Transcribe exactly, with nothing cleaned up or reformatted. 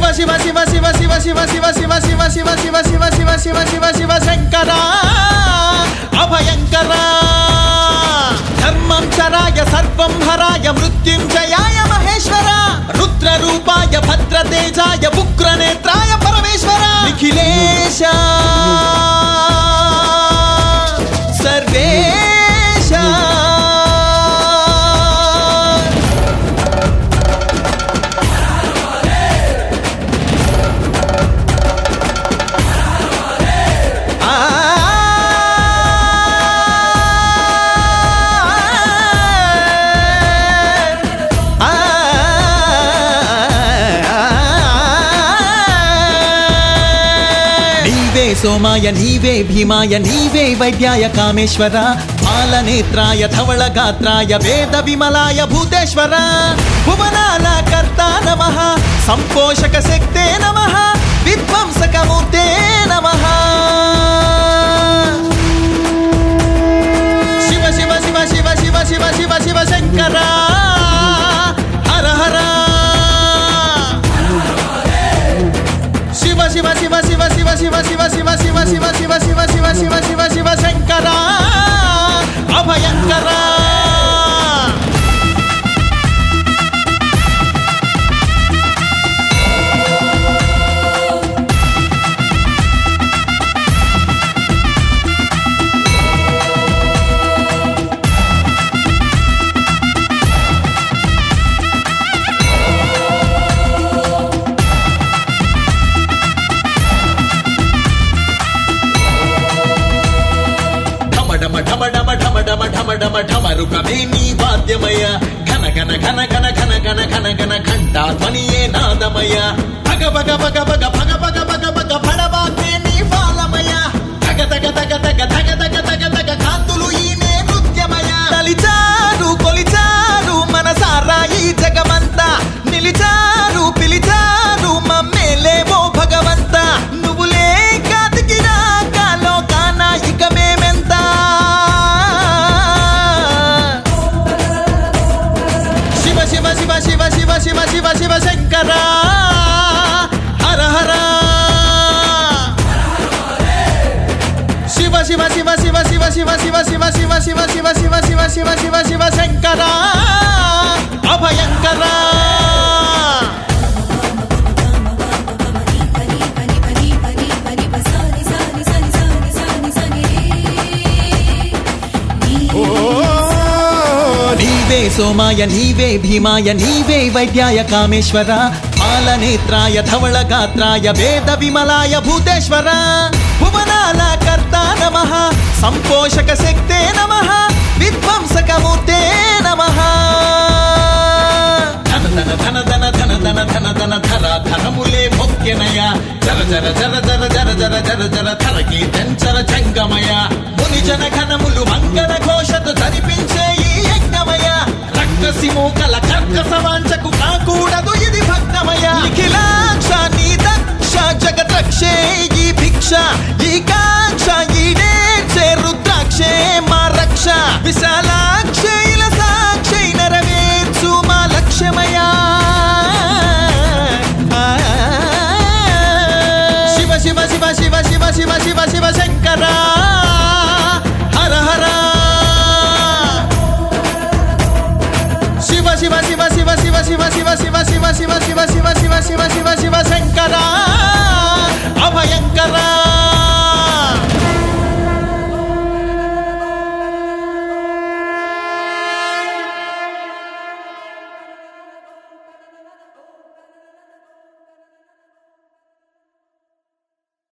శివ శివ శివ శివ శివ శివ శివ శివ శివ శివ శివ శివ శివ శివ శివ శంకర అభయంకర ధర్మం చరాయ సర్వం హరాయ మృత్యుంజయాయ మహేశ్వర రుద్ర రూపాయ భద్రతేజాయ ఉగ్రనేత్రాయ పరమేశ్వర నిఖిలేశ సర్వేశ సోమాయ నీవే భీమాయ నీవే వైద్యాయ కామేశ్వర పాలనేత్రాయ ధవళగాత్రాయ వేద విమలాయ భూతేశ్వర భువనాల కర్త నమః సంపోషక శక్తే నమః విధ్వంసకమూర్తే నమః శివ శివ శివ శివ శివ శివ శివ శివ శంకర హర హర శివ శివ శివ శివ శివ శివ శివ శివ శివ శివ శివ శివ శివ శివ శివ శివ శంకర అభయంకర ఢమరుకమే నీ వాద్యమయ ఘన ఘన ఘన ఘన ఘన ఘన ఘన ఘన ఘంటా ధ్వనియే నాదమయ భగ భగ భగ భగ భగ భగ భగ భగ భడవాగ్నే నీ ఫాలమయ తగ తగ తగ తగ తగ తగ తగ తగ కాంతులు ఈనే నృత్యమయ తలిచారు కొలిచారు మనసారా ఈ జగమంతా నిలిచారు పిలిచారు మమ్మేలేమో భగవంత నువ్వు లేక దిగిరాక లోకాన ఇక మేమెంత శివ శివ శివ శివ శివ శివ శివ శంకర హర హర శివ శివ శివ శివ శివ శివ శివ శివ శివ శివ శివ శివ శివ శివ శివ శివ శంకర అభయంకర నీవే సోమాయ నీవే భీమాయ నీవే వైద్యాయ కామేశ్వర పాలనేత్రాయ ధవళగాత్రాయ వేద విమలాయ భూతేశ్వర భువనాల కర్త నమః సంపోషక శక్తే నమః విధ్వంసకమూర్తే నమః ధన ధన ధన ధన ధన ధన ధన ధన ధర ధనములే మొక్కెనయ జర జర జర జర జర జర జర జర ధరకి దంచర జంగమయ ముని జన ఘనములు మంగళ ఘోషతో జరిపించే ఈ యజ్ఞమయ రక్తసిమూకల కర్కస వాంఛకు కాకూడదు ఇది భక్తమయ నిఖిలాక్ష నీ దక్ష జగద్రక్షే ఈ భిక్ష